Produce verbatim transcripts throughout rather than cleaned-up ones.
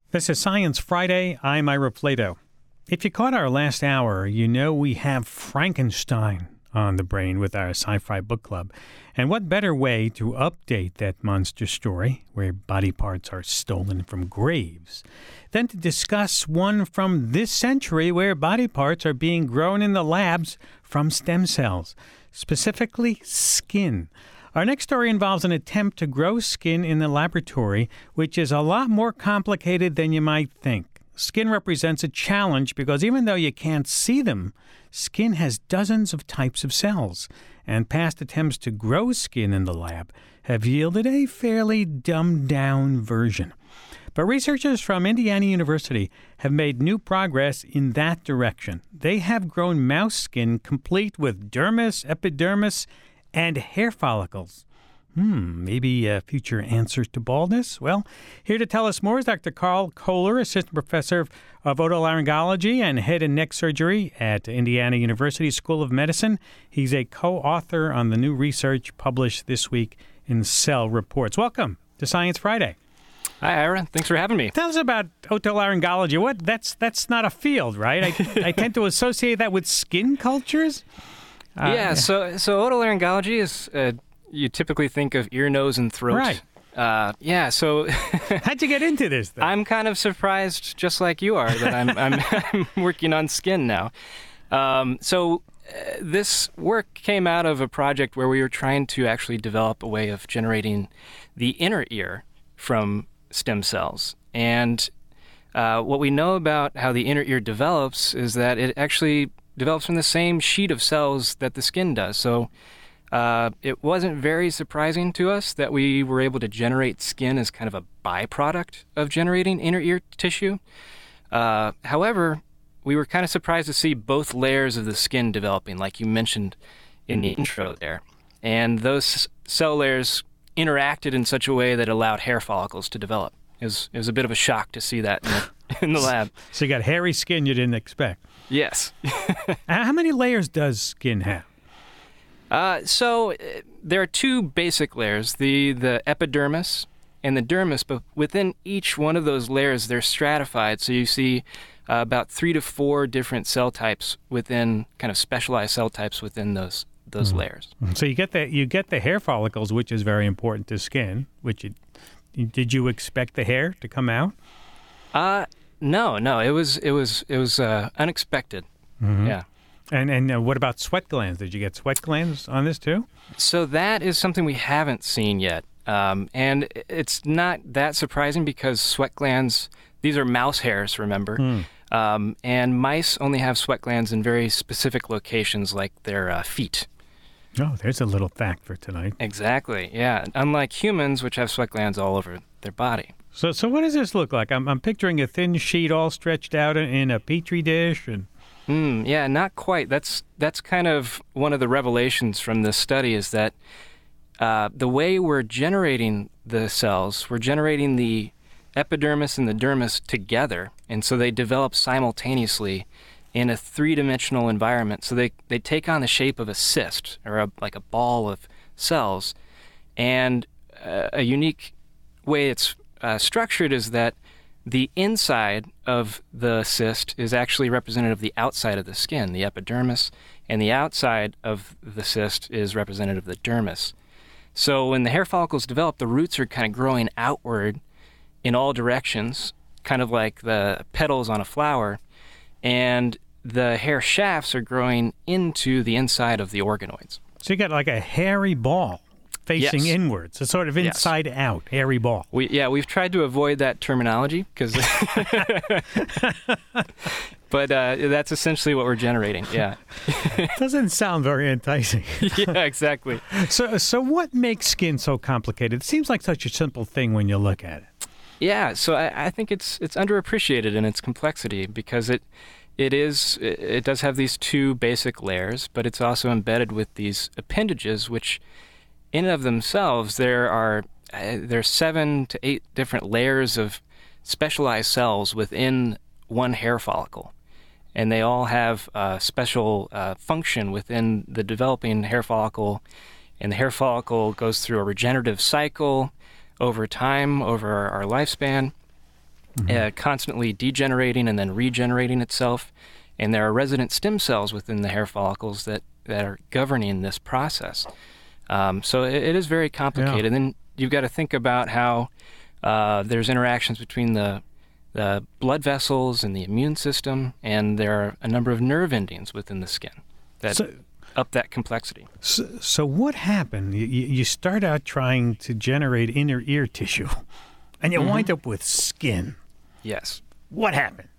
This is Science Friday. I'm Ira Plato. If you caught our last hour, you know we have Frankenstein on the brain with our Sci-Fi Book Club. And what better way to update that monster story, where body parts are stolen from graves, than to discuss one from this century where body parts are being grown in the labs from stem cells, specifically skin. Our next story involves an attempt to grow skin in the laboratory, which is a lot more complicated than you might think. Skin represents a challenge because even though you can't see them, skin has dozens of types of cells, and past attempts to grow skin in the lab have yielded a fairly dumbed-down version. But researchers from Indiana University have made new progress in that direction. They have grown mouse skin complete with dermis, epidermis, and hair follicles. Hmm, maybe uh, future answers to baldness? Well, here to tell us more is Doctor Carl Kohler, Assistant Professor of Otolaryngology and Head and Neck Surgery at Indiana University School of Medicine. He's a co-author on the new research published this week in Cell Reports. Welcome to Science Friday. Hi, Ira. Thanks for having me. Tell us about otolaryngology. What? That's that's not a field, right? I, I tend to associate that with skin cultures. Uh, yeah, yeah, so so otolaryngology is, uh, you typically think of ear, nose, and throat. Right. Uh, yeah, so... How'd you get into this thing? I'm kind of surprised, just like you are, that I'm, I'm, I'm working on skin now. Um, so uh, this work came out of a project where we were trying to actually develop a way of generating the inner ear from stem cells. And uh, what we know about how the inner ear develops is that it actually develops from the same sheet of cells that the skin does. So uh, it wasn't very surprising to us that we were able to generate skin as kind of a byproduct of generating inner ear tissue. Uh, however, we were kind of surprised to see both layers of the skin developing, like you mentioned in the intro there. And those cell layers interacted in such a way that allowed hair follicles to develop. It was, it was a bit of a shock to see that in the, in the lab. So you got hairy skin you didn't expect. Yes. How many layers does skin have? Uh, so uh, there are two basic layers, the, the epidermis and the dermis, but within each one of those layers, they're stratified. So you see uh, about three to four different cell types within, kind of specialized cell types within those those mm. layers. So you get the you get the hair follicles, which is very important to skin. Which you, did you expect the hair to come out? Uh no, no. It was it was it was uh, unexpected. Mm-hmm. Yeah. And and uh, what about sweat glands? Did you get sweat glands on this too? So that is something we haven't seen yet, um, and it's not that surprising because sweat glands, these are mouse hairs, remember, mm. um, and mice only have sweat glands in very specific locations, like their uh, feet. Oh, there's a little fact for tonight. Exactly. Yeah. Unlike humans, which have sweat glands all over their body. So, so what does this look like? I'm, I'm picturing a thin sheet all stretched out in a petri dish, and. Mm, yeah, not quite. That's that's kind of one of the revelations from this study is that uh, the way we're generating the cells, we're generating the epidermis and the dermis together, and so they develop simultaneously in a three-dimensional environment. So they, they take on the shape of a cyst, or a, like a ball of cells, and uh, a unique way it's uh, structured is that the inside of the cyst is actually representative of the outside of the skin, the epidermis, and the outside of the cyst is representative of the dermis. So when the hair follicles develop, the roots are kind of growing outward in all directions, kind of like the petals on a flower, and the hair shafts are growing into the inside of the organoids. So you got like a hairy ball facing yes. inwards. It's sort of inside yes. out, hairy ball. We yeah, we've tried to avoid that terminology because, but uh, that's essentially what we're generating. Yeah, doesn't sound very enticing. Yeah, exactly. So, so what makes skin so complicated? It seems like such a simple thing when you look at it. Yeah, so I, I think it's it's underappreciated in its complexity because it it is it, it does have these two basic layers, but it's also embedded with these appendages, which in and of themselves, there are uh, there are seven to eight different layers of specialized cells within one hair follicle, and they all have a special uh, function within the developing hair follicle, and the hair follicle goes through a regenerative cycle over time, over our lifespan. mm-hmm. uh, constantly degenerating and then regenerating itself. And there are resident stem cells within the hair follicles that, that are governing this process. Um, so it, it is very complicated. Yeah. Then you've got to think about how uh, there's interactions between the the blood vessels and the immune system, and there are a number of nerve endings within the skin that so, up that complexity. So, so what happened? You, you start out trying to generate inner ear tissue, and you mm-hmm. wind up with skin. Yes. What happened?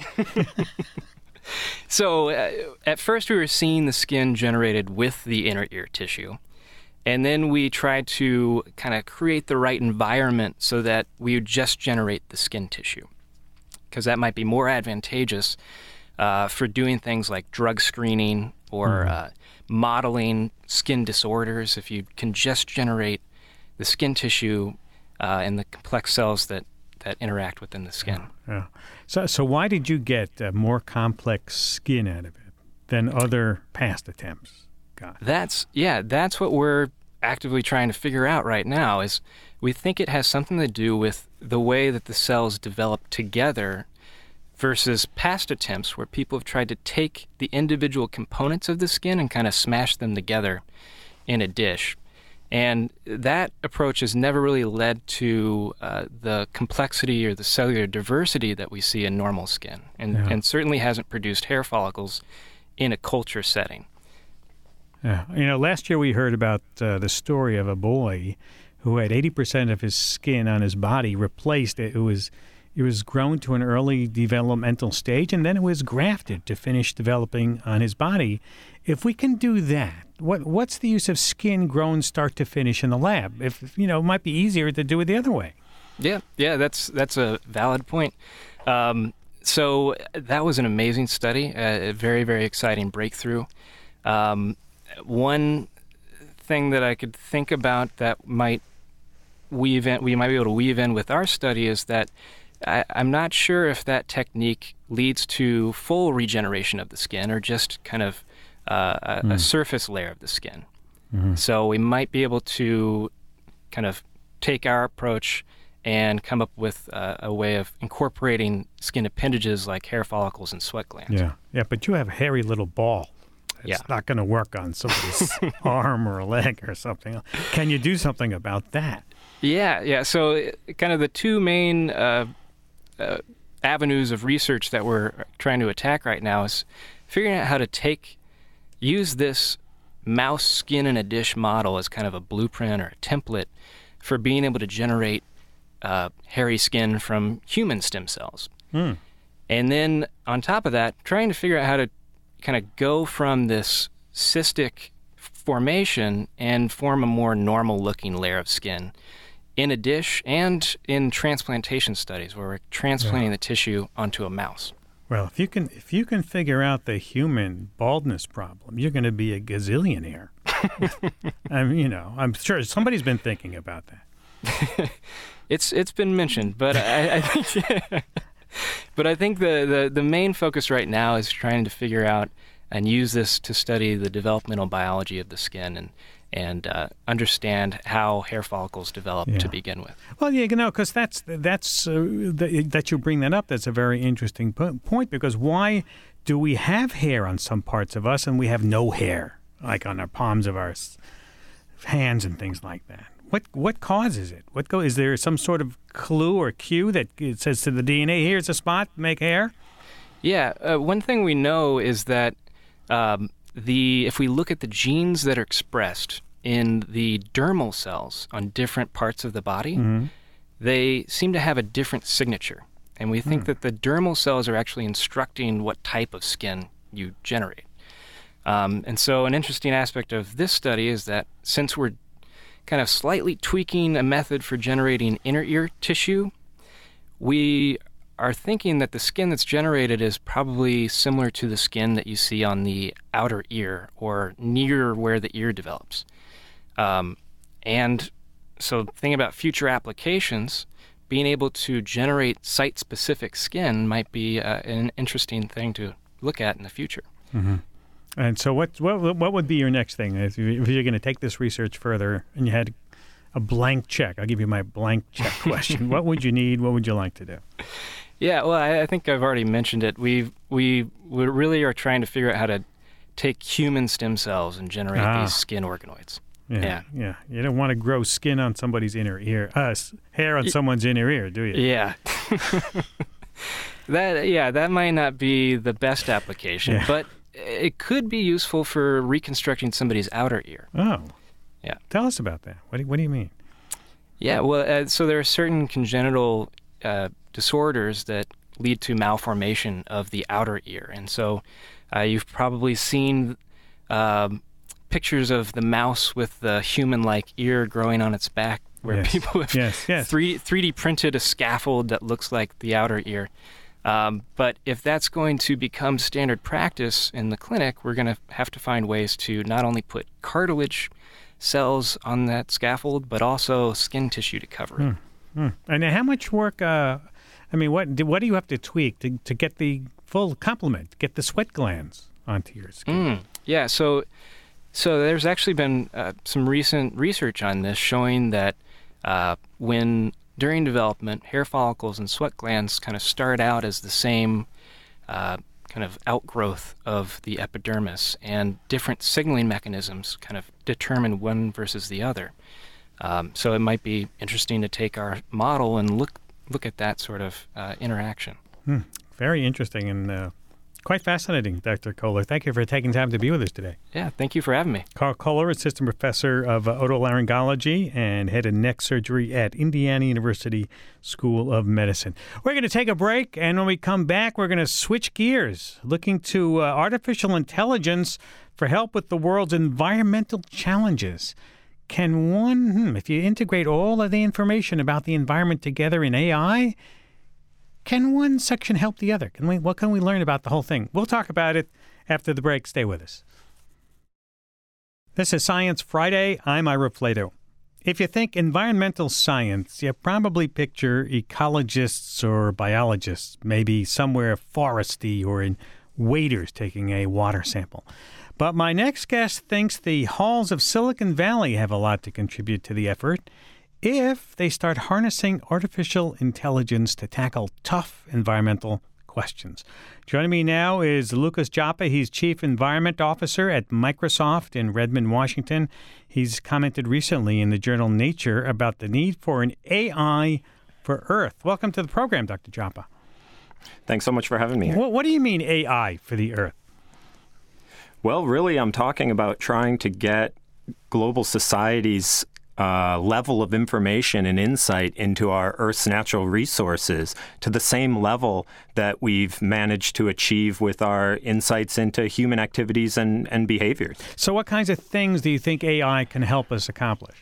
So uh, at first we were seeing the skin generated with the inner ear tissue. And then we tried to kind of create the right environment so that we would just generate the skin tissue, because that might be more advantageous uh, for doing things like drug screening or mm. uh, modeling skin disorders. If you can just generate the skin tissue uh, and the complex cells that, that interact within the skin. Yeah, yeah. So, so why did you get uh, more complex skin out of it than other past attempts got? That's yeah, that's what we're actively trying to figure out right now. Is we think it has something to do with the way that the cells develop together versus past attempts where people have tried to take the individual components of the skin and kind of smash them together in a dish. And that approach has never really led to uh, the complexity or the cellular diversity that we see in normal skin, and, yeah. and certainly hasn't produced hair follicles in a culture setting. Yeah. You know, last year we heard about uh, the story of a boy who had eighty percent of his skin on his body replaced. It was it was grown to an early developmental stage, and then it was grafted to finish developing on his body. If we can do that, what what's the use of skin grown start to finish in the lab? If, you know, it might be easier to do it the other way. Yeah, yeah, that's that's a valid point. Um, so that was an amazing study, a very, very exciting breakthrough. Um, one thing that I could think about that might weave in, we might be able to weave in with our study is that I, I'm not sure if that technique leads to full regeneration of the skin or just kind of uh, a, mm. a surface layer of the skin. Mm-hmm. So we might be able to kind of take our approach and come up with uh, a way of incorporating skin appendages like hair follicles and sweat glands. Yeah, yeah, but you have a hairy little ball. It's yeah. not going to work on somebody's arm or a leg or something. Can you do something about that? Yeah, yeah. So uh, kind of the two main uh, uh, avenues of research that we're trying to attack right now is figuring out how to take, use this mouse skin in a dish model as kind of a blueprint or a template for being able to generate uh, hairy skin from human stem cells. Mm. And then on top of that, trying to figure out how to kind of go from this cystic formation and form a more normal-looking layer of skin in a dish and in transplantation studies where we're transplanting yeah. the tissue onto a mouse. Well, if you can if you can figure out the human baldness problem, you're going to be a gazillionaire. I mean, you know, I'm sure somebody's been thinking about that. it's it's been mentioned, but I, I think but I think the, the the main focus right now is trying to figure out and use this to study the developmental biology of the skin and and uh, understand how hair follicles develop yeah. to begin with. Well, yeah, you know, because that's that's uh, the, that you bring that up. That's a very interesting po- point. Because why do we have hair on some parts of us and we have no hair, like on our palms of our hands and things like that? What what causes it? What go? Is there some sort of clue or cue that it says to the D N A, here's a spot, make hair? Yeah, uh, one thing we know is that um, the if we look at the genes that are expressed in the dermal cells on different parts of the body, mm-hmm. they seem to have a different signature. And we think mm. that the dermal cells are actually instructing what type of skin you generate. Um, and so an interesting aspect of this study is that since we're kind of slightly tweaking a method for generating inner ear tissue, we are thinking that the skin that's generated is probably similar to the skin that you see on the outer ear or near where the ear develops. Um, and so thinking about future applications, being able to generate site-specific skin might be uh, an interesting thing to look at in the future. Mm-hmm. And so what, what what would be your next thing? If you're going to take this research further and you had a blank check. I'll give you my blank check question. What would you need? What would you like to do? Yeah, well, I, I think I've already mentioned it. We we we really are trying to figure out how to take human stem cells and generate Ah. these skin organoids. Yeah, Yeah. yeah. You don't want to grow skin on somebody's inner ear, uh, s- hair on Y- someone's inner ear, do you? Yeah. that yeah, that might not be the best application, Yeah. but it could be useful for reconstructing somebody's outer ear. Oh. Yeah. Tell us about that. What do, what do you mean? Yeah, well, uh, so there are certain congenital uh, disorders that lead to malformation of the outer ear. And so uh, you've probably seen um, pictures of the mouse with the human-like ear growing on its back, where Yes. people have Yes, yes. three, 3D printed a scaffold that looks like the outer ear. Um, but if that's going to become standard practice in the clinic, we're going to have to find ways to not only put cartilage cells on that scaffold, but also skin tissue to cover it. Hmm. And how much work, uh, I mean, what do, what do you have to tweak to, to get the full complement, get the sweat glands onto your skin? Mm, yeah, so so there's actually been uh, some recent research on this showing that uh, when during development, hair follicles and sweat glands kind of start out as the same uh, kind of outgrowth of the epidermis, and different signaling mechanisms kind of determine one versus the other. Um, so it might be interesting to take our model and look look at that sort of uh, interaction. Hmm. Very interesting and uh, quite fascinating, Doctor Kohler. Thank you for taking time to be with us today. Yeah, thank you for having me. Carl Kohler, Assistant Professor of uh, Otolaryngology and Head of Neck Surgery at Indiana University School of Medicine. We're going to take a break, and when we come back, we're going to switch gears, looking to uh, artificial intelligence for help with the world's environmental challenges. Can one, hmm, if you integrate all of the information about the environment together in A I, can one section help the other? Can we? What can we learn about the whole thing? We'll talk about it after the break. Stay with us. This is Science Friday. I'm Ira Flato. If you think environmental science, you probably picture ecologists or biologists, maybe somewhere foresty or in waders taking a water sample. But my next guest thinks the halls of Silicon Valley have a lot to contribute to the effort if they start harnessing artificial intelligence to tackle tough environmental questions. Joining me now is Lucas Joppa. He's Chief Environment Officer at Microsoft in Redmond, Washington. He's commented recently in the journal Nature about the need for an A I for Earth. Welcome to the program, Doctor Joppa. Thanks so much for having me here. What, what do you mean A I for the Earth? Well, really, I'm talking about trying to get global society's uh, level of information and insight into our Earth's natural resources to the same level that we've managed to achieve with our insights into human activities and, and behaviors. So what kinds of things do you think A I can help us accomplish?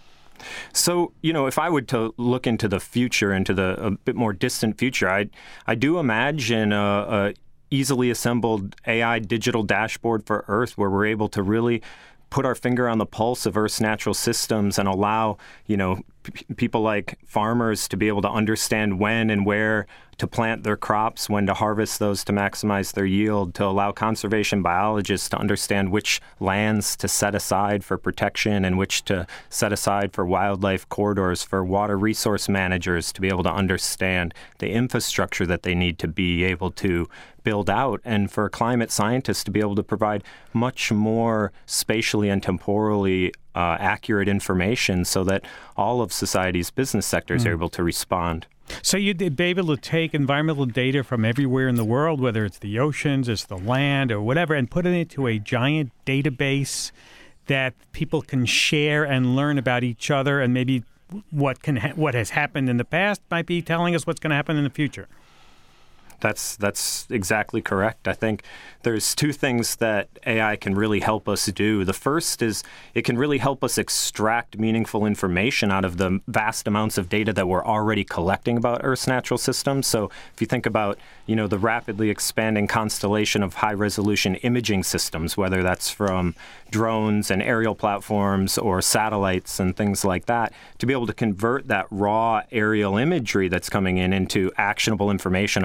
So, you know, if I were to look into the future, into the a bit more distant future, I I do imagine a, a easily assembled A I digital dashboard for Earth where we're able to really put our finger on the pulse of Earth's natural systems and allow, you know, p- people like farmers to be able to understand when and where to plant their crops, when to harvest those to maximize their yield, to allow conservation biologists to understand which lands to set aside for protection and which to set aside for wildlife corridors, for water resource managers to be able to understand the infrastructure that they need to be able to build out, and for climate scientists to be able to provide much more spatially and temporally uh, accurate information so that all of society's business sectors mm. are able to respond. So you'd be able to take environmental data from everywhere in the world, whether it's the oceans, it's the land, or whatever, and put it into a giant database that people can share and learn about each other, and maybe what can ha- what has happened in the past might be telling us what's going to happen in the future. That's that's exactly correct. I think there's two things that A I can really help us do. The first is it can really help us extract meaningful information out of the vast amounts of data that we're already collecting about Earth's natural systems. So if you think about, you know, the rapidly expanding constellation of high-resolution imaging systems, whether that's from drones and aerial platforms or satellites and things like that, to be able to convert that raw aerial imagery that's coming in into actionable information about things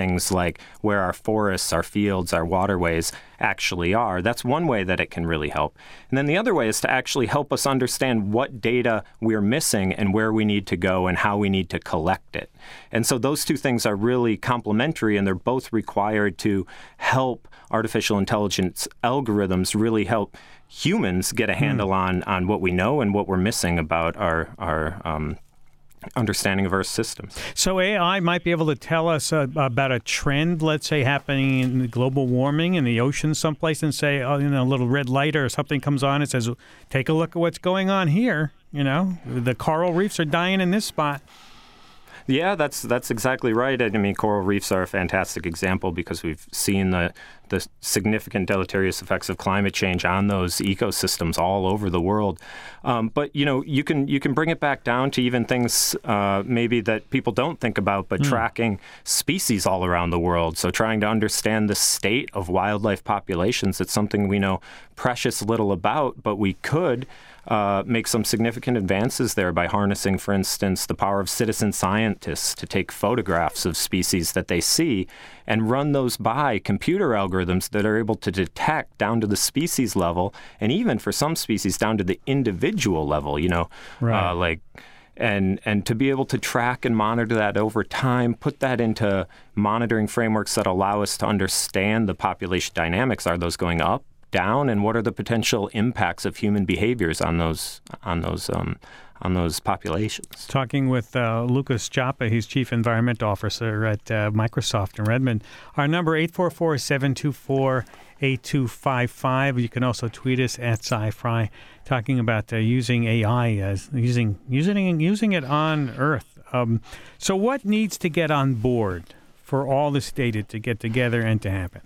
things like where our forests, our fields, our waterways actually are. That's one way that it can really help. And then the other way is to actually help us understand what data we're missing and where we need to go and how we need to collect it. And so those two things are really complementary, and they're both required to help artificial intelligence algorithms really help humans get a handle mm. on, on what we know and what we're missing about our, our um, understanding of Earth systems. So A I might be able to tell us uh, about a trend, let's say, happening in global warming in the ocean someplace, and say, oh, you know, a little red light or something comes on and says, take a look at what's going on here. You know, the coral reefs are dying in this spot. Yeah, that's that's exactly right. I mean, coral reefs are a fantastic example because we've seen the the significant deleterious effects of climate change on those ecosystems all over the world. Um, but you know, you can you can bring it back down to even things uh, maybe that people don't think about, but mm. tracking species all around the world. So trying to understand the state of wildlife populations. It's something we know precious little about, but we could Uh, make some significant advances there by harnessing, for instance, the power of citizen scientists to take photographs of species that they see and run those by computer algorithms that are able to detect down to the species level, and even for some species down to the individual level, you know, right. uh, like and and to be able to track and monitor that over time, put that into monitoring frameworks that allow us to understand the population dynamics. Are those going up, down, and what are the potential impacts of human behaviors on those on those um, on those populations? Talking with uh, Lucas Joppa, he's Chief Environment Officer at uh, Microsoft in Redmond. Our number eight four four, seven two four, eight two five five. You can also tweet us at SciFri, talking about uh, using A I as using using using it on Earth. Um, so, what needs to get on board for all this data to get together and to happen?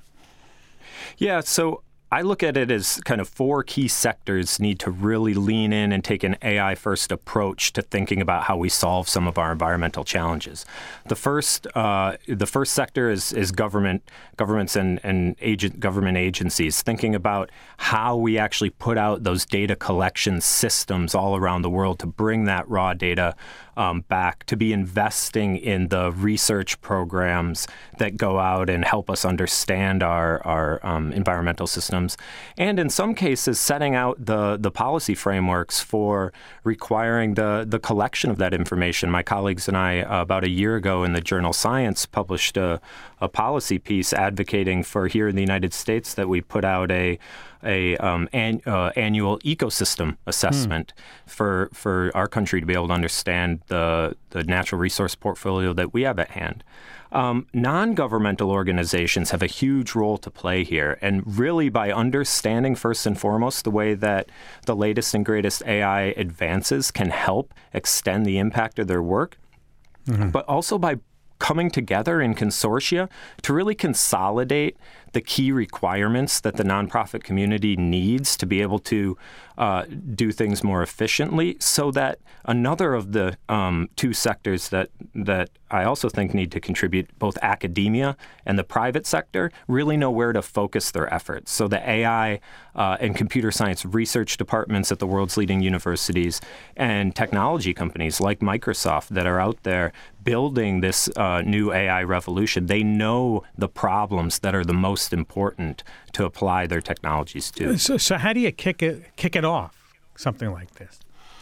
Yeah, so I look at it as kind of four key sectors need to really lean in and take an A I-first approach to thinking about how we solve some of our environmental challenges. The first, uh, the first sector is is government, governments and and agent government agencies, thinking about how we actually put out those data collection systems all around the world to bring that raw data um, back, to be investing in the research programs that go out and help us understand our our um, environmental systems. And in some cases, setting out the, the policy frameworks for requiring the, the collection of that information. My colleagues and I, uh, about a year ago in the journal Science, published a, a policy piece advocating for here in the United States that we put out a a um, an, uh, annual ecosystem assessment hmm. for for our country to be able to understand the the natural resource portfolio that we have at hand. Um, non-governmental organizations have a huge role to play here, and really by understanding first and foremost the way that the latest and greatest A I advances can help extend the impact of their work, mm-hmm. but also by coming together in consortia to really consolidate the key requirements that the nonprofit community needs to be able to uh, do things more efficiently, so that another of the um, two sectors that that I also think need to contribute, both academia and the private sector, really know where to focus their efforts. So the A I uh, and computer science research departments at the world's leading universities and technology companies like Microsoft that are out there building this uh, new A I revolution, they know the problems that are the most important to apply their technologies to. So, so how do you kick it kick it off, something like this?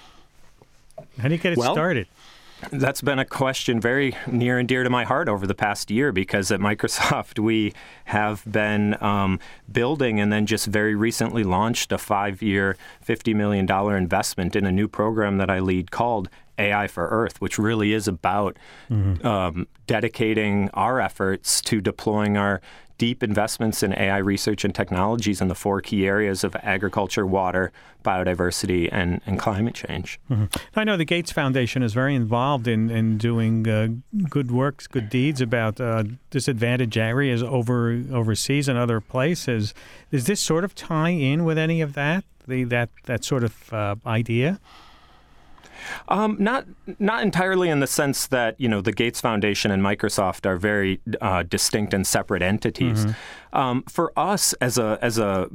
How do you get it well, started? That's been a question very near and dear to my heart over the past year, because at Microsoft we have been um, building and then just very recently launched a five-year, fifty million dollars investment in a new program that I lead called A I for Earth, which really is about mm-hmm. um, dedicating our efforts to deploying our deep investments in A I research and technologies in the four key areas of agriculture, water, biodiversity, and, and climate change. Mm-hmm. I know the Gates Foundation is very involved in, in doing uh, good works, good deeds about uh, disadvantaged areas over overseas and other places. Does this sort of tie in with any of that, the, that, that sort of uh, idea? Um, not not entirely, in the sense that, you know, the Gates Foundation and Microsoft are very uh, distinct and separate entities. Mm-hmm. Um, for us, as a as a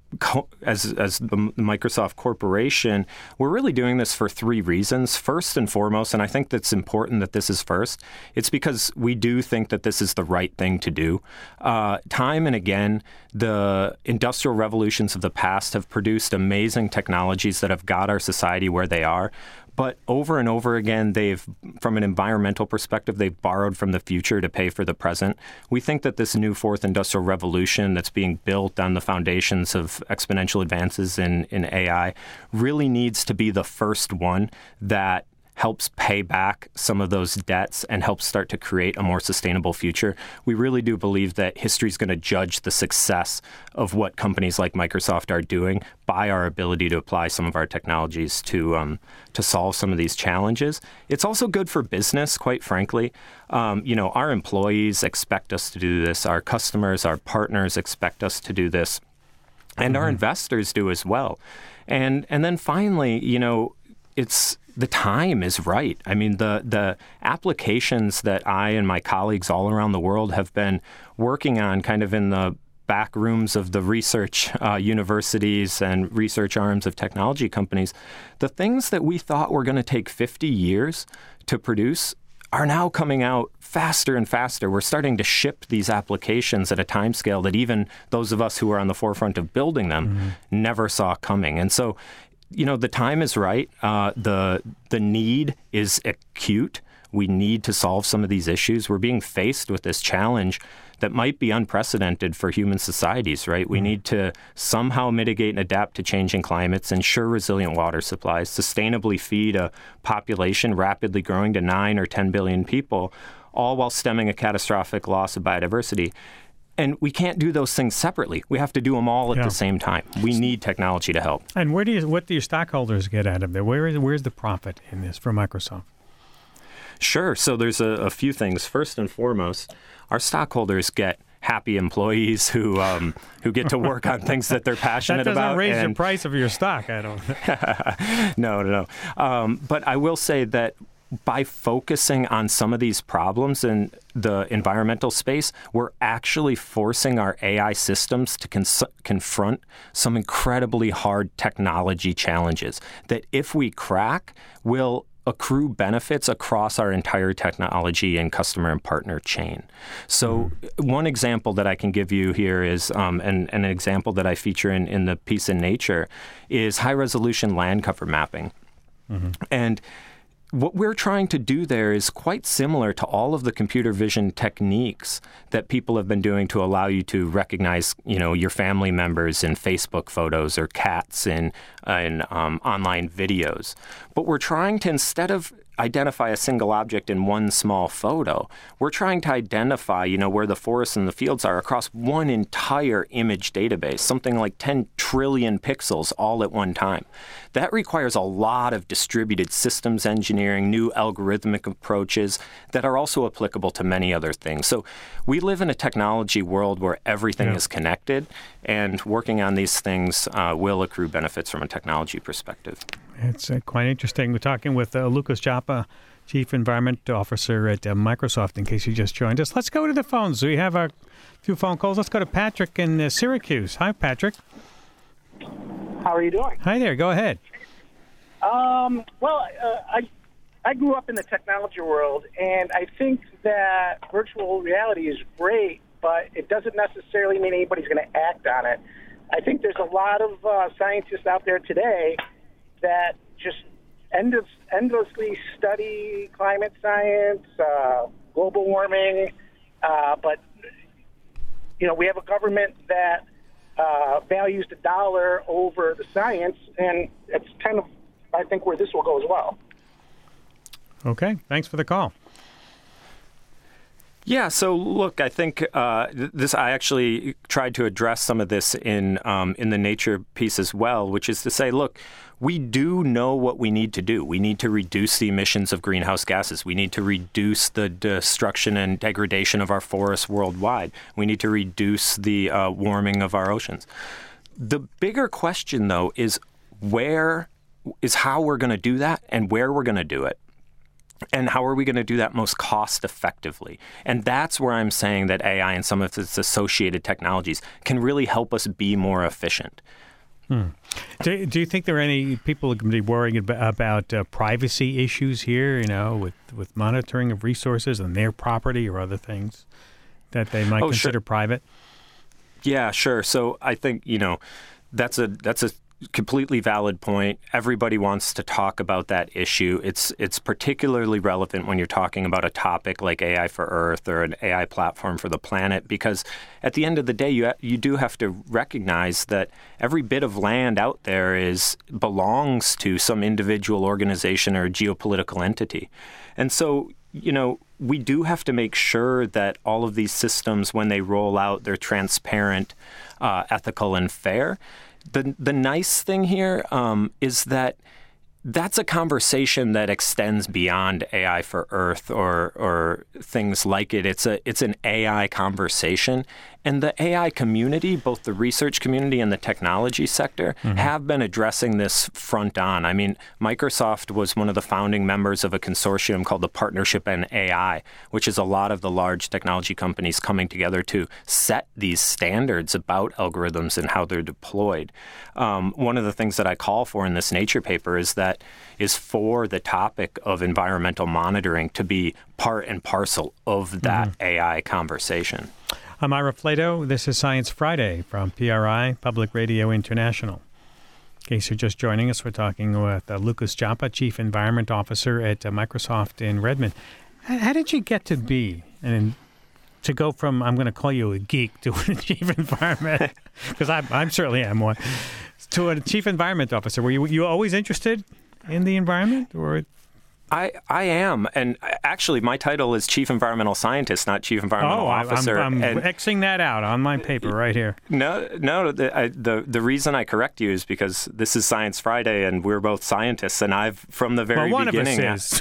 as as the Microsoft Corporation, we're really doing this for three reasons. First and foremost, and I think that's important that this is first, it's because we do think that this is the right thing to do. Uh, time and again, the industrial revolutions of the past have produced amazing technologies that have got our society where they are. But over and over again, they've, from an environmental perspective, they've borrowed from the future to pay for the present. We think that this new fourth industrial revolution that's being built on the foundations of exponential advances in, in A I really needs to be the first one that helps pay back some of those debts and helps start to create a more sustainable future. We really do believe that history is going to judge the success of what companies like Microsoft are doing by our ability to apply some of our technologies to um, to solve some of these challenges. It's also good for business, quite frankly. Um, you know, our employees expect us to do this. Our customers, our partners expect us to do this. And mm-hmm. our investors do as well. And and then finally, you know, it's the time is right. I mean, the the applications that I and my colleagues all around the world have been working on kind of in the back rooms of the research uh, universities and research arms of technology companies, the things that we thought were going to take fifty years to produce are now coming out faster and faster. We're starting to ship these applications at a timescale that even those of us who are on the forefront of building them mm-hmm. never saw coming. And so, you know, the time is right. Uh, the the need is acute. We need to solve some of these issues. We're being faced with this challenge that might be unprecedented for human societies, right? We need to somehow mitigate and adapt to changing climates, ensure resilient water supplies, sustainably feed a population rapidly growing to nine or ten billion people, all while stemming a catastrophic loss of biodiversity. And we can't do those things separately. We have to do them all at yeah. the same time. We need technology to help. And where do you, what do your stockholders get out of it? Where is, where's the profit in this for Microsoft? Sure. So there's a, a few things. First and foremost, our stockholders get happy employees who um, who get to work on things that they're passionate about. That doesn't about. raise and... the price of your stock, I don't. no, no, no. Um, but I will say that by focusing on some of these problems in the environmental space, we're actually forcing our A I systems to cons- confront some incredibly hard technology challenges that if we crack, will accrue benefits across our entire technology and customer and partner chain. So mm-hmm. one example that I can give you here is, um, and, and an example that I feature in, in the piece in Nature, is high-resolution land cover mapping. Mm-hmm. And what we're trying to do there is quite similar to all of the computer vision techniques that people have been doing to allow you to recognize, you know, your family members in Facebook photos or cats in, uh, in um, online videos. But we're trying to, instead of identify a single object in one small photo, we're trying to identify, you know, where the forests and the fields are across one entire image database, something like ten trillion pixels all at one time. That requires a lot of distributed systems engineering, new algorithmic approaches that are also applicable to many other things. So we live in a technology world where everything yeah. is connected, and working on these things uh, will accrue benefits from a technology perspective. It's uh, quite interesting. We're talking with uh, Lucas Joppa, Chief Environment Officer at uh, Microsoft, in case you just joined us. Let's go to the phones. We have a few phone calls. Let's go to Patrick in uh, Syracuse. Hi, Patrick. How are you doing? Hi there. Go ahead. Um, well, uh, I I grew up in the technology world, and I think that virtual reality is great, but it doesn't necessarily mean anybody's going to act on it. I think there's a lot of uh, scientists out there today that just endless, endlessly study climate science, uh, global warming, uh, but, you know, we have a government that uh, values the dollar over the science, and it's kind of, I think, where this will go as well. Okay, thanks for the call. Yeah, so look, I think uh, this. I actually tried to address some of this in um, in the Nature piece as well, which is to say, look, we do know what we need to do. We need to reduce the emissions of greenhouse gases. We need to reduce the destruction and degradation of our forests worldwide. We need to reduce the uh, warming of our oceans. The bigger question, though, is where is how we're going to do that and where we're going to do it. And how are we going to do that most cost effectively? And that's where I'm saying that A I and some of its associated technologies can really help us be more efficient. Hmm. Do, do you think there are any people who can be worrying about, about uh, privacy issues here, you know, with, with monitoring of resources and their property or other things that they might oh, consider sure. private? Yeah, sure. So I think, you know, that's a that's a completely valid point. Everybody wants to talk about that issue. It's it's particularly relevant when you're talking about a topic like A I for Earth or an A I platform for the planet, because at the end of the day, you ha- you do have to recognize that every bit of land out there is belongs to some individual organization or geopolitical entity. And so, you know, we do have to make sure that all of these systems, when they roll out, they're transparent, uh, ethical, and fair. The the nice thing here um, is that that's a conversation that extends beyond A I for Earth or or things like it. It's a it's an A I conversation. And the A I community, both the research community and the technology sector, mm-hmm. have been addressing this front on. I mean, Microsoft was one of the founding members of a consortium called the Partnership in A I, which is a lot of the large technology companies coming together to set these standards about algorithms and how they're deployed. Um, one of the things that I call for in this Nature paper is that is for the topic of environmental monitoring to be part and parcel of that mm-hmm. A I conversation. I'm Ira Flatow. This is Science Friday from P R I, Public Radio International. In case you're just joining us, we're talking with uh, Lucas Joppa, Chief Environment Officer at uh, Microsoft in Redmond. How, how did you get to be, and to go from, I'm going to call you a geek, to a Chief Environment, because I I'm certainly am one, to a Chief Environment Officer? Were you, you always interested in the environment, or... I, I am, and actually my title is Chief Environmental Scientist, not Chief Environmental oh, Officer. I'm, I'm and Xing that out on my paper right here. No, no. The, I, the the reason I correct you is because this is Science Friday, and we're both scientists, and I've from the very well, one beginning. Of us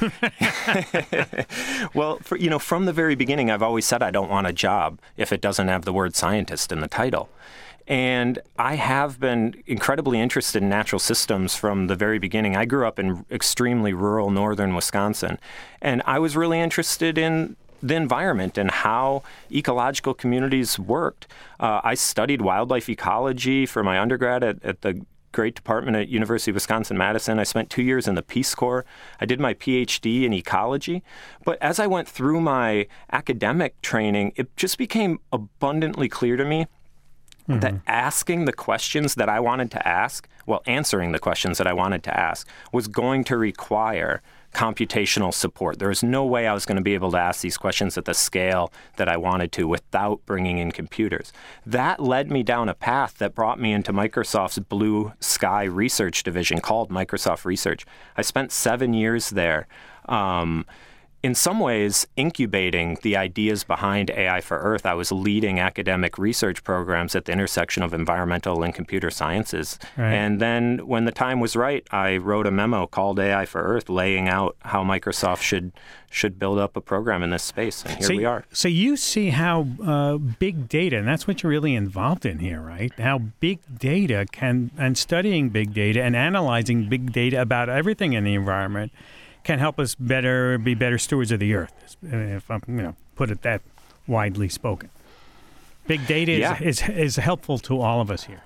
is. well, for, you know, from the very beginning, I've always said I don't want a job if it doesn't have the word scientist in the title. And I have been incredibly interested in natural systems from the very beginning. I grew up in extremely rural northern Wisconsin, and I was really interested in the environment and how ecological communities worked. Uh, I studied wildlife ecology for my undergrad at, at the great department at University of Wisconsin-Madison. I spent two years in the Peace Corps. I did my P H D in ecology. But as I went through my academic training, it just became abundantly clear to me Mm-hmm. that asking the questions that I wanted to ask, well, answering the questions that I wanted to ask, was going to require computational support. There was no way I was going to be able to ask these questions at the scale that I wanted to without bringing in computers. That led me down a path that brought me into Microsoft's Blue Sky Research division called Microsoft Research. I spent seven years there. Um, In some ways, incubating the ideas behind A I for Earth. I was leading academic research programs at the intersection of environmental and computer sciences. Right. And then when the time was right, I wrote a memo called A I for Earth, laying out how Microsoft should should build up a program in this space. And here so, we are. So you see how uh, big data, and that's what you're really involved in here, right? How big data can, and studying big data and analyzing big data about everything in the environment can help us better be better stewards of the earth, if I'm, you know, put it that widely spoken. Big data is, yeah. is, is helpful to all of us here.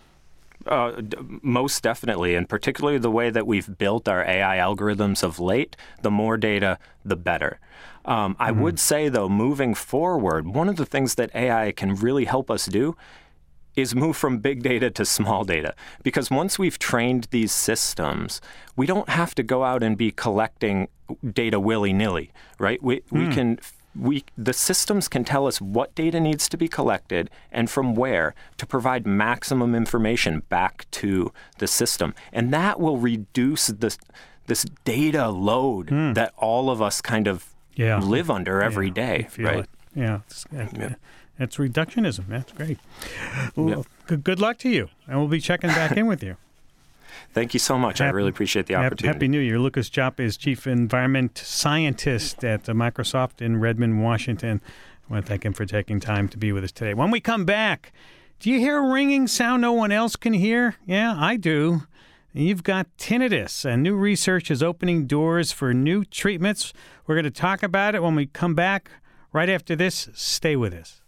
Uh, d- most definitely, and particularly the way that we've built our A I algorithms of late, the more data, the better. Um, I mm-hmm. would say, though, moving forward, one of the things that A I can really help us do is move from big data to small data. Because once we've trained these systems, we don't have to go out and be collecting data willy-nilly, right? We, mm. we can, we, the systems can tell us what data needs to be collected and from where to provide maximum information back to the system. And that will reduce this, this data load mm. that all of us kind of yeah. live under every yeah. day, right? It. Yeah. It's, yeah. It's reductionism. That's great. Well, yep. good, good luck to you, and we'll be checking back in with you. Thank you so much. Happy, I really appreciate the opportunity. Happy New Year. Lucas Joppa is Chief Environment Scientist at Microsoft in Redmond, Washington. I want to thank him for taking time to be with us today. When we come back, do you hear a ringing sound no one else can hear? Yeah, I do. You've got tinnitus, and new research is opening doors for new treatments. We're going to talk about it when we come back right after this. Stay with us.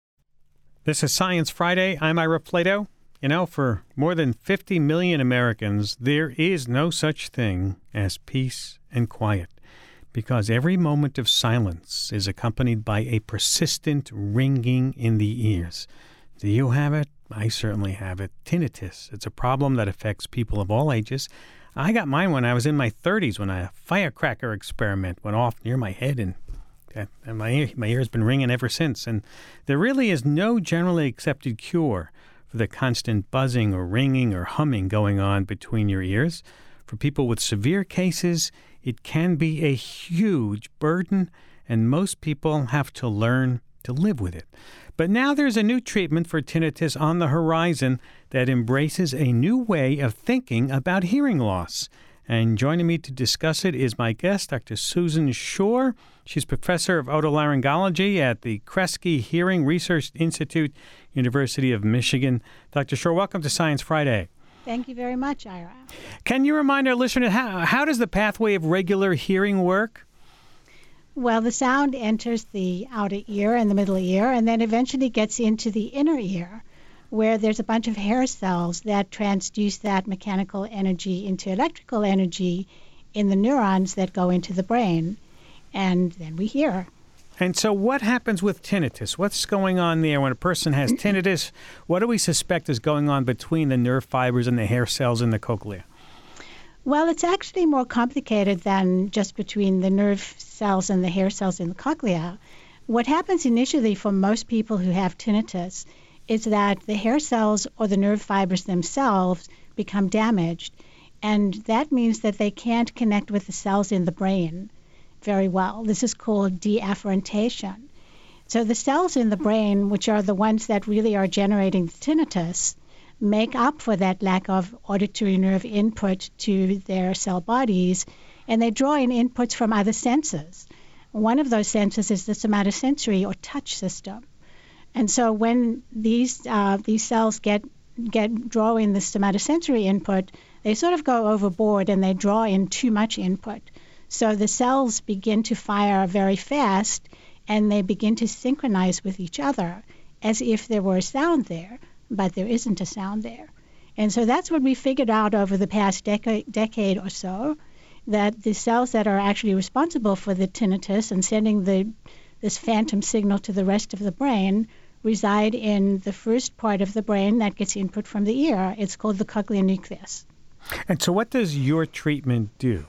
This is Science Friday. I'm Ira Plato. You know, for more than fifty million Americans, there is no such thing as peace and quiet, because every moment of silence is accompanied by a persistent ringing in the ears. Do you have it? I certainly have it. Tinnitus. It's a problem that affects people of all ages. I got mine when I was in my thirties, when a firecracker experiment went off near my head, and, and my, ear, my ear's been ringing ever since. And there really is no generally accepted cure for the constant buzzing or ringing or humming going on between your ears. For people with severe cases, it can be a huge burden, and most people have to learn to live with it. But now there's a new treatment for tinnitus on the horizon that embraces a new way of thinking about hearing loss. And joining me to discuss it is my guest, Doctor Susan Shore. She's professor of otolaryngology at the Kresge Hearing Research Institute, University of Michigan. Doctor Shore, welcome to Science Friday. Thank you very much, Ira. Can you remind our listeners, how, how does the pathway of regular hearing work? Well, the sound enters the outer ear and the middle ear, and then eventually gets into the inner ear, where there's a bunch of hair cells that transduce that mechanical energy into electrical energy in the neurons that go into the brain, and then we hear. And so what happens with tinnitus? What's going on there when a person has tinnitus? What do we suspect is going on between the nerve fibers and the hair cells in the cochlea? Well, it's actually more complicated than just between the nerve cells and the hair cells in the cochlea. What happens initially for most people who have tinnitus is that the hair cells or the nerve fibers themselves become damaged, and that means that they can't connect with the cells in the brain very well. This is called deafferentation. So the cells in the brain, which are the ones that really are generating the tinnitus, make up for that lack of auditory nerve input to their cell bodies, and they draw in inputs from other senses. One of those senses is the somatosensory or touch system. And so when these uh, these cells get get draw in the somatosensory input, they sort of go overboard and they draw in too much input. So the cells begin to fire very fast, and they begin to synchronize with each other as if there were a sound there, but there isn't a sound there. And so that's what we figured out over the past deca- decade or so, that the cells that are actually responsible for the tinnitus and sending the this phantom signal to the rest of the brain reside in the first part of the brain that gets input from the ear. It's called the cochlear nucleus. And so what does your treatment do?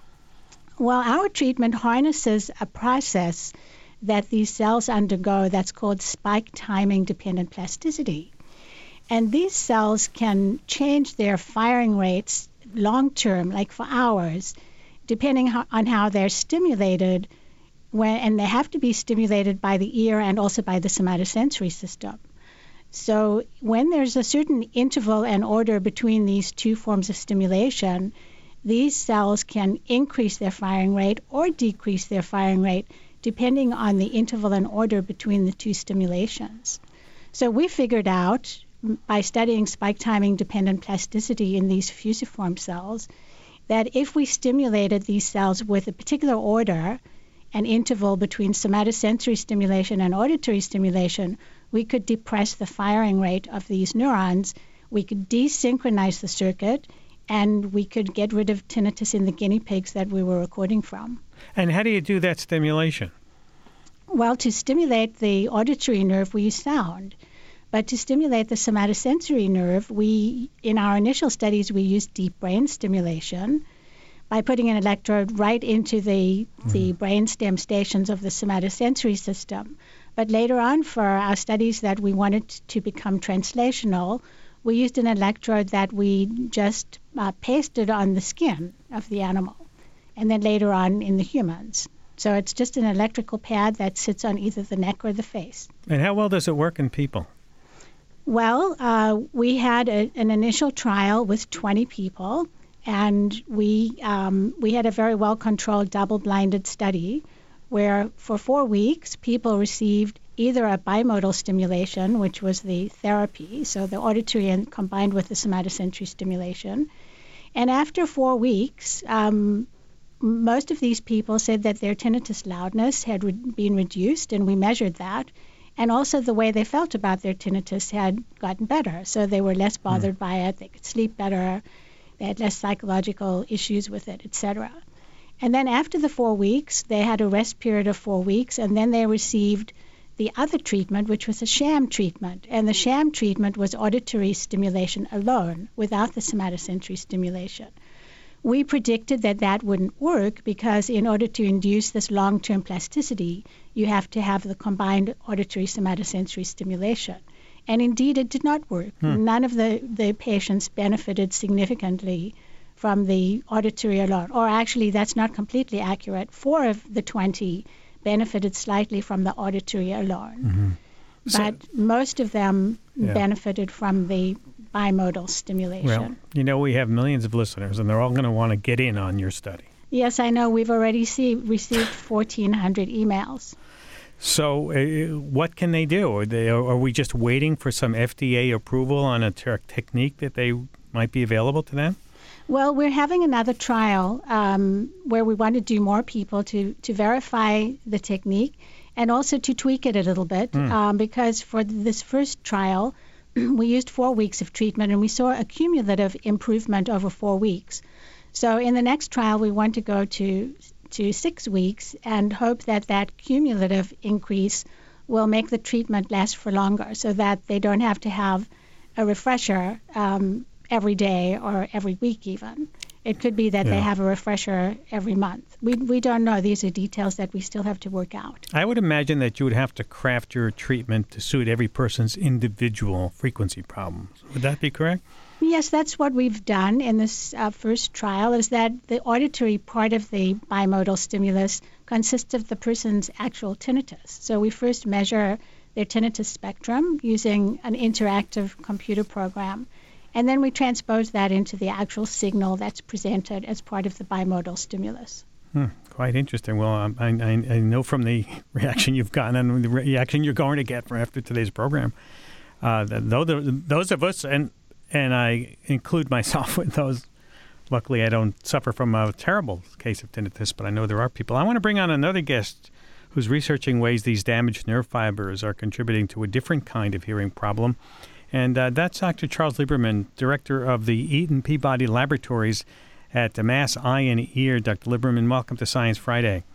Well, our treatment harnesses a process that these cells undergo that's called spike timing dependent plasticity. And these cells can change their firing rates long term, like for hours, depending how, on how they're stimulated, when, and they have to be stimulated by the ear and also by the somatosensory system. So when there's a certain interval and order between these two forms of stimulation, these cells can increase their firing rate or decrease their firing rate depending on the interval and order between the two stimulations. So we figured out, by studying spike timing dependent plasticity in these fusiform cells, that if we stimulated these cells with a particular order, an interval between somatosensory stimulation and auditory stimulation, we could depress the firing rate of these neurons, we could desynchronize the circuit, and we could get rid of tinnitus in the guinea pigs that we were recording from. And how do you do that stimulation? Well, to stimulate the auditory nerve, we use sound. But to stimulate the somatosensory nerve, we, in our initial studies, we used deep brain stimulation by putting an electrode right into the, mm. the brainstem stations of the somatosensory system. But later on, for our studies that we wanted to become translational, we used an electrode that we just uh, pasted on the skin of the animal, and then later on in the humans. So it's just an electrical pad that sits on either the neck or the face. And how well does it work in people? Well, uh, we had a, an initial trial with twenty people, and we um, we had a very well-controlled double-blinded study where for four weeks people received either a bimodal stimulation, which was the therapy, so the auditory and combined with the somatosensory stimulation, And after four weeks, um, most of these people said that their tinnitus loudness had re- been reduced, and we measured that. And also the way they felt about their tinnitus had gotten better. So they were less bothered mm. by it, they could sleep better, they had less psychological issues with it, et cetera. And then after the four weeks, they had a rest period of four weeks, and then they received the other treatment, which was a sham treatment. And the sham treatment was auditory stimulation alone, without the somatosensory stimulation. We predicted that that wouldn't work because in order to induce this long-term plasticity, you have to have the combined auditory somatosensory stimulation. And indeed, it did not work. Hmm. None of the, the patients benefited significantly from the auditory alone. Or actually, that's not completely accurate. Four of the twenty benefited slightly from the auditory alone. Mm-hmm. But so, most of them yeah. benefited from the bimodal stimulation. Well, you know, we have millions of listeners, and they're all going to want to get in on your study. Yes, I know. We've already see, received fourteen hundred emails. So uh, what can they do? Are, they, are we just waiting for some F D A approval on a ter- technique that they might be available to them? Well, we're having another trial um, where we want to do more people to, to verify the technique and also to tweak it a little bit mm. um, because for this first trial, we used four weeks of treatment and we saw a cumulative improvement over four weeks. So in the next trial, we want to go to to six weeks and hope that that cumulative increase will make the treatment last for longer so that they don't have to have a refresher um, every day or every week even. It could be that yeah. they have a refresher every month. We we don't know. These are details that we still have to work out. I would imagine that you would have to craft your treatment to suit every person's individual frequency problems. Would that be correct? Yes, that's what we've done in this uh, first trial, is that the auditory part of the bimodal stimulus consists of the person's actual tinnitus. So we first measure their tinnitus spectrum using an interactive computer program. And then we transpose that into the actual signal that's presented as part of the bimodal stimulus. Hmm, quite interesting. Well, I, I, I know from the reaction you've gotten and the reaction you're going to get from after today's program, uh, that those of us, and and I include myself with those, luckily I don't suffer from a terrible case of tinnitus, but I know there are people. I want to bring on another guest who's researching ways these damaged nerve fibers are contributing to a different kind of hearing problem. And uh, that's Doctor Charles Lieberman, director of the Eaton Peabody Laboratories at the Mass Eye and Ear. Doctor Lieberman, welcome to Science Friday.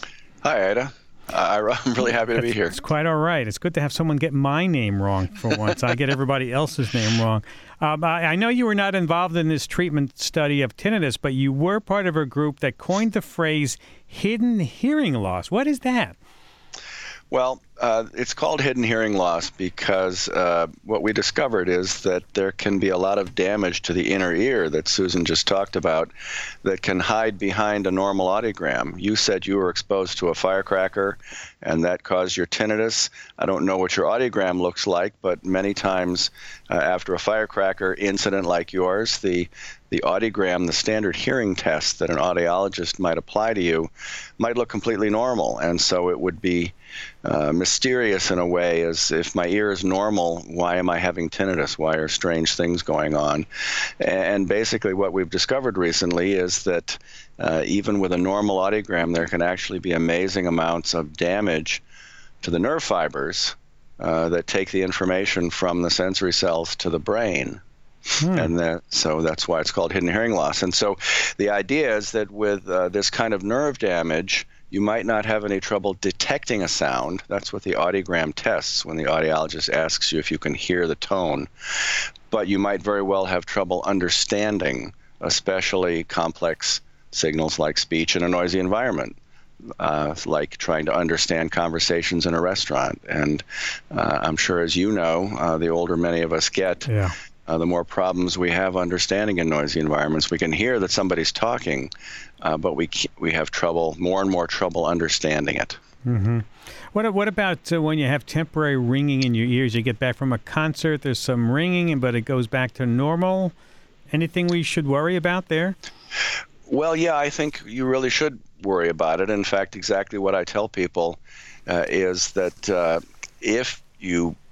Hi, Ida. Uh, I'm really happy to be here. It's quite all right. It's good to have someone get my name wrong for once. I get everybody else's name wrong. Um, I, I know you were not involved in this treatment study of tinnitus, but you were part of a group that coined the phrase hidden hearing loss. What is that? Well, uh, it's called hidden hearing loss because uh, what we discovered is that there can be a lot of damage to the inner ear that Susan just talked about that can hide behind a normal audiogram. You said you were exposed to a firecracker and that caused your tinnitus. I don't know what your audiogram looks like, but many times uh, after a firecracker incident like yours, the the audiogram, the standard hearing test that an audiologist might apply to you, might look completely normal. And so it would be uh, mysterious in a way, as if my ear is normal, why am I having tinnitus? Why are strange things going on? And basically what we've discovered recently is that uh, even with a normal audiogram, there can actually be amazing amounts of damage to the nerve fibers uh, that take the information from the sensory cells to the brain. Hmm. And that, so that's why it's called hidden hearing loss. And so the idea is that with uh, this kind of nerve damage, you might not have any trouble detecting a sound. That's what the audiogram tests when the audiologist asks you if you can hear the tone. But you might very well have trouble understanding, especially complex signals like speech in a noisy environment. Uh, like trying to understand conversations in a restaurant. And uh, I'm sure, as you know, uh, the older many of us get, yeah. Uh, the more problems we have understanding in noisy environments. We can hear that somebody's talking, uh, but we we have trouble, more and more trouble understanding it. Mm-hmm. What what about uh, when you have temporary ringing in your ears? You get back from a concert, there's some ringing, but it goes back to normal. Anything we should worry about there? Well, yeah, I think you really should worry about it. In fact, exactly what I tell people uh, is that uh, if you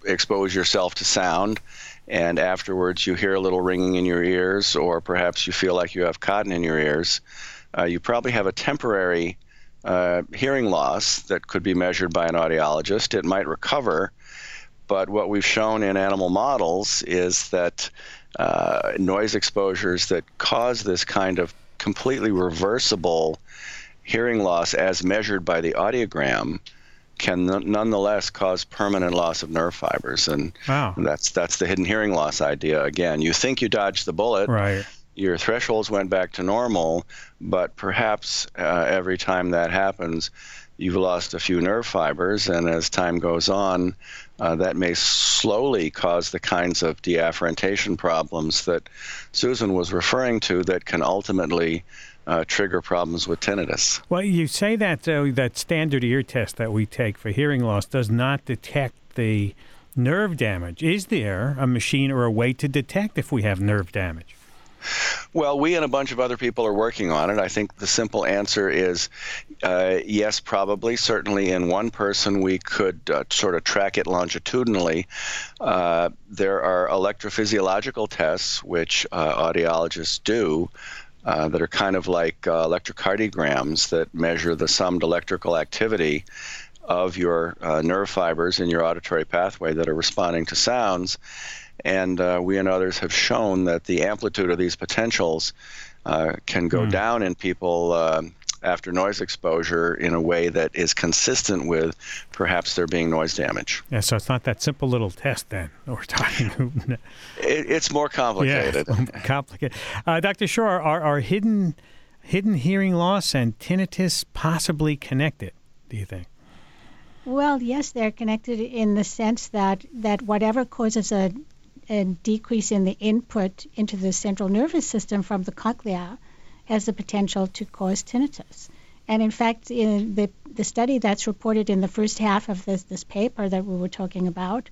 expose yourself to sound, and afterwards you hear a little ringing in your ears, or perhaps you feel like you have cotton in your ears, uh, you probably have a temporary uh, hearing loss that could be measured by an audiologist. It might recover, but what we've shown in animal models is that uh, noise exposures that cause this kind of completely reversible hearing loss as measured by the audiogram can n- nonetheless cause permanent loss of nerve fibers. And wow. that's that's the hidden hearing loss idea. Again, you think you dodged the bullet, right. Your thresholds went back to normal, but perhaps uh, every time that happens, you've lost a few nerve fibers, and as time goes on, uh, that may slowly cause the kinds of deafferentation problems that Susan was referring to that can ultimately uh, trigger problems with tinnitus. Well, you say that uh, that standard ear test that we take for hearing loss does not detect the nerve damage. Is there a machine or a way to detect if we have nerve damage? Well, we and a bunch of other people are working on it. I think the simple answer is uh, yes, probably. Certainly in one person, we could uh, sort of track it longitudinally. Uh, there are electrophysiological tests, which uh, audiologists do, uh, that are kind of like uh, electrocardiograms that measure the summed electrical activity of your uh, nerve fibers in your auditory pathway that are responding to sounds. And uh, we and others have shown that the amplitude of these potentials uh, can go mm. down in people uh, after noise exposure in a way that is consistent with perhaps there being noise damage. Yeah, so it's not that simple little test then we're talking. it, it's more complicated. Yeah, complicated. Uh, Doctor Shore, are, are hidden hidden hearing loss and tinnitus possibly connected, do you think? Well, yes, they're connected in the sense that, that whatever causes a a decrease in the input into the central nervous system from the cochlea has the potential to cause tinnitus. And in fact, in the, the study that's reported in the first half of this, this paper that we were talking about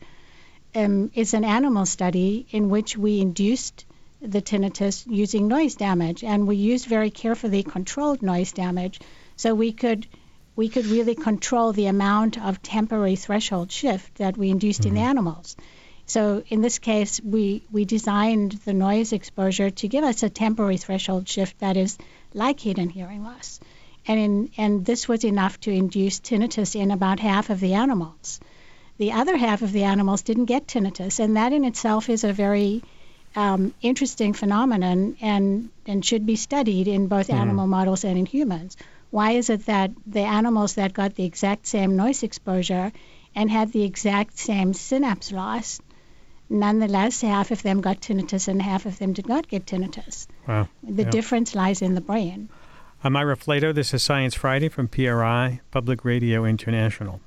um, is an animal study in which we induced the tinnitus using noise damage. And we used very carefully controlled noise damage, so we could we could really control the amount of temporary threshold shift that we induced mm-hmm. in animals. So in this case, we, we designed the noise exposure to give us a temporary threshold shift that is like hidden hearing loss. And, in, and this was enough to induce tinnitus in about half of the animals. The other half of the animals didn't get tinnitus, and that in itself is a very um, interesting phenomenon and, and should be studied in both mm. animal models and in humans. Why is it that the animals that got the exact same noise exposure and had the exact same synapse loss, nonetheless, half of them got tinnitus and half of them did not get tinnitus? Wow. The yeah. difference lies in the brain. I'm Ira Flato. This is Science Friday from P R I, Public Radio International.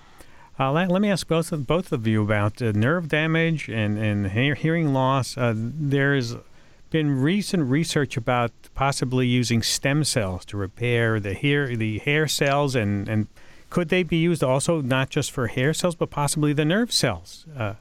Uh, let, let me ask both of, both of you about uh, nerve damage and, and hear, hearing loss. Uh, there's been recent research about possibly using stem cells to repair the hair, the hair cells, and, and could they be used also not just for hair cells, but possibly the nerve cells? Uh,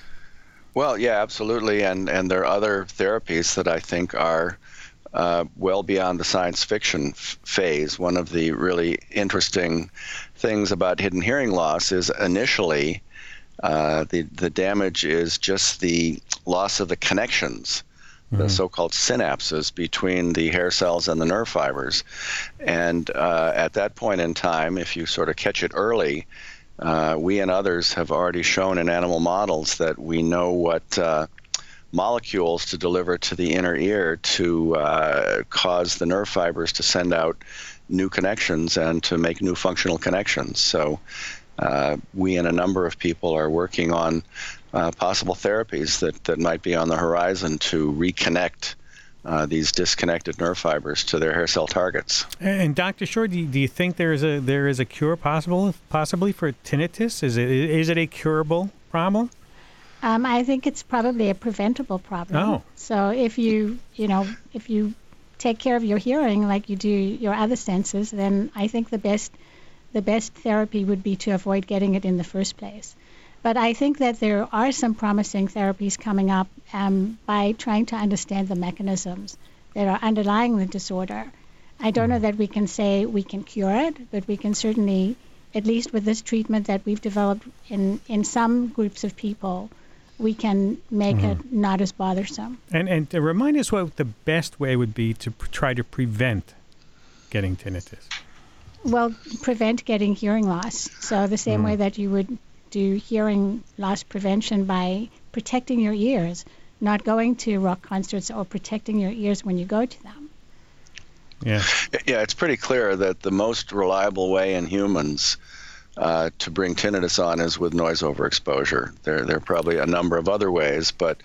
Well, yeah, absolutely, and and there are other therapies that I think are uh, well beyond the science fiction f- phase. One of the really interesting things about hidden hearing loss is initially uh, the the damage is just the loss of the connections, mm-hmm. the so-called synapses between the hair cells and the nerve fibers, and uh, at that point in time, if you sort of catch it early, Uh, we and others have already shown in animal models that we know what uh, molecules to deliver to the inner ear to uh, cause the nerve fibers to send out new connections and to make new functional connections. So uh, we and a number of people are working on uh, possible therapies that, that might be on the horizon to reconnect Uh, these disconnected nerve fibers to their hair cell targets. And Doctor Shore, do you, do you think there is a there is a cure possible possibly for tinnitus? Is it is it a curable problem? Um, I think it's probably a preventable problem. Oh. So if you you know if you take care of your hearing like you do your other senses, then I think the best the best therapy would be to avoid getting it in the first place. But I think that there are some promising therapies coming up um, by trying to understand the mechanisms that are underlying the disorder. I don't know that we can say we can cure it, but we can certainly at least with this treatment that we've developed in, in some groups of people, we can make mm-hmm. it not as bothersome. And and to remind us what the best way would be to pr- try to prevent getting tinnitus. Well, prevent getting hearing loss. So the same mm. way that you would do hearing loss prevention by protecting your ears, not going to rock concerts, or protecting your ears when you go to them. Yeah. Yeah, it's pretty clear that the most reliable way in humans uh, to bring tinnitus on is with noise overexposure. There, there are probably a number of other ways, but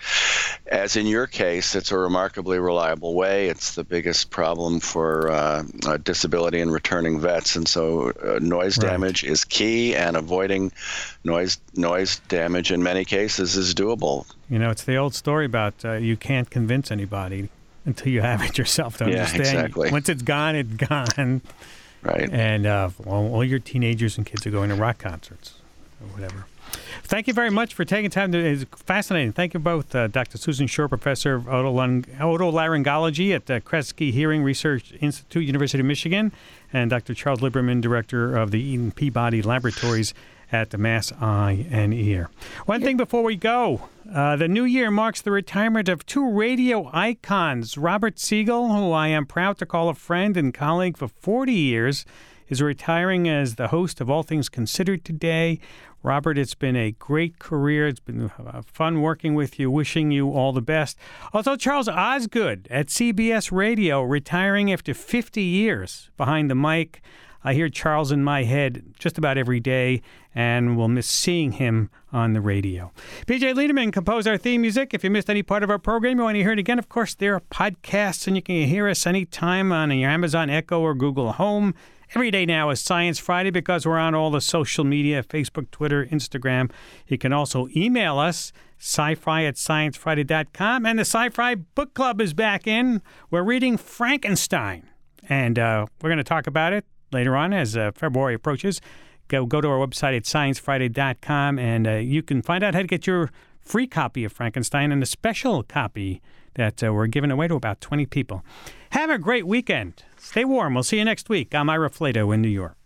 as in your case, it's a remarkably reliable way. It's the biggest problem for uh, uh, disability and returning vets, and so uh, noise right. damage is key, and avoiding noise noise damage in many cases is doable. You know, it's the old story about uh, you can't convince anybody until you have it yourself to yeah, understand. Exactly. Once it's gone, it's gone. Right. And uh, well, all your teenagers and kids are going to rock concerts or whatever. Thank you very much for taking time. To, it's fascinating. Thank you both, uh, Doctor Susan Shore, Professor of Otolung- Otolaryngology at the Kresge Hearing Research Institute, University of Michigan, and Doctor Charles Liberman, Director of the Eden Peabody Laboratories at the Mass Eye and Ear. One thing before we go. Uh, the new year marks the retirement of two radio icons. Robert Siegel, who I am proud to call a friend and colleague for forty years, is retiring as the host of All Things Considered today. Robert, it's been a great career. It's been fun working with you. Wishing you all the best. Also, Charles Osgood at C B S Radio, retiring after fifty years behind the mic. I hear Charles in my head just about every day, and will miss seeing him on the radio. B J Liederman composed our theme music. If you missed any part of our program, you want to hear it again, of course, there are podcasts, and you can hear us anytime on your Amazon Echo or Google Home. Every day now is Science Friday because we're on all the social media, Facebook, Twitter, Instagram. You can also email us, sci-fi at science friday dot com. And the Sci-Fi Book Club is back in. We're reading Frankenstein, and uh, we're going to talk about it later on as uh, February approaches. Go go to our website at science friday dot com, and uh, you can find out how to get your free copy of Frankenstein and a special copy that uh, we're giving away to about twenty people. Have a great weekend. Stay warm. We'll see you next week. I'm Ira Flato in New York.